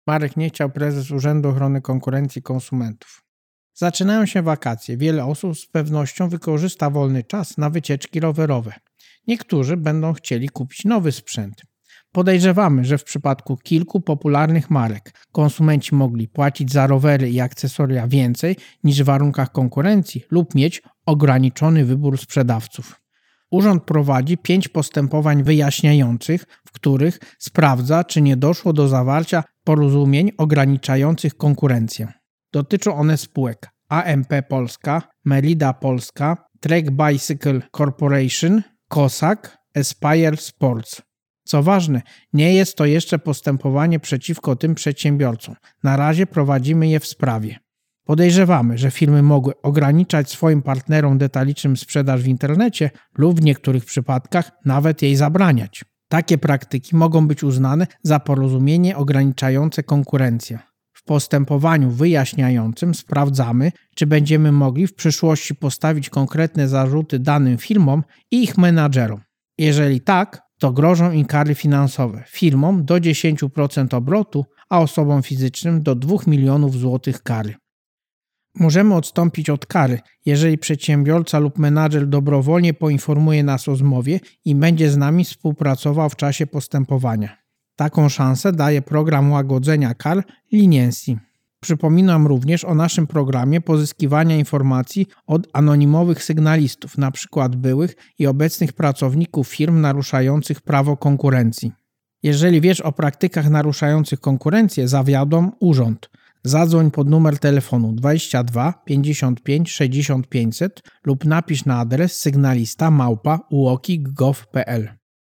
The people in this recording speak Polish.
Marek Niechciał, prezes Urzędu Ochrony Konkurencji i Konsumentów. Zaczynają się wakacje. Wiele osób z pewnością wykorzysta wolny czas na wycieczki rowerowe. Niektórzy będą chcieli kupić nowy sprzęt. Podejrzewamy, że w przypadku kilku popularnych marek konsumenci mogli płacić za rowery i akcesoria więcej niż w warunkach konkurencji lub mieć ograniczony wybór sprzedawców. Urząd prowadzi 5 postępowań wyjaśniających, w których sprawdza, czy nie doszło do zawarcia porozumień ograniczających konkurencję. Dotyczą one spółek AMP Polska, Merida Polska, Trek Bicycle Corporation, Cossack, Aspire Sports. Co ważne, nie jest to jeszcze postępowanie przeciwko tym przedsiębiorcom. Na razie prowadzimy je w sprawie. Podejrzewamy, że firmy mogły ograniczać swoim partnerom detalicznym sprzedaż w internecie lub w niektórych przypadkach nawet jej zabraniać. Takie praktyki mogą być uznane za porozumienie ograniczające konkurencję. W postępowaniu wyjaśniającym sprawdzamy, czy będziemy mogli w przyszłości postawić konkretne zarzuty danym firmom i ich menadżerom. Jeżeli tak, to grożą im kary finansowe. Firmom do 10% obrotu, a osobom fizycznym do 2 milionów złotych kary. Możemy odstąpić od kary, jeżeli przedsiębiorca lub menadżer dobrowolnie poinformuje nas o zmowie i będzie z nami współpracował w czasie postępowania. Taką szansę daje program łagodzenia kar Leniency. Przypominam również o naszym programie pozyskiwania informacji od anonimowych sygnalistów, np. byłych i obecnych pracowników firm naruszających prawo konkurencji. Jeżeli wiesz o praktykach naruszających konkurencję, zawiadom urząd. Zadzwoń pod numer telefonu 22 55 60 500 lub napisz na adres sygnalista@uokik.gov.pl.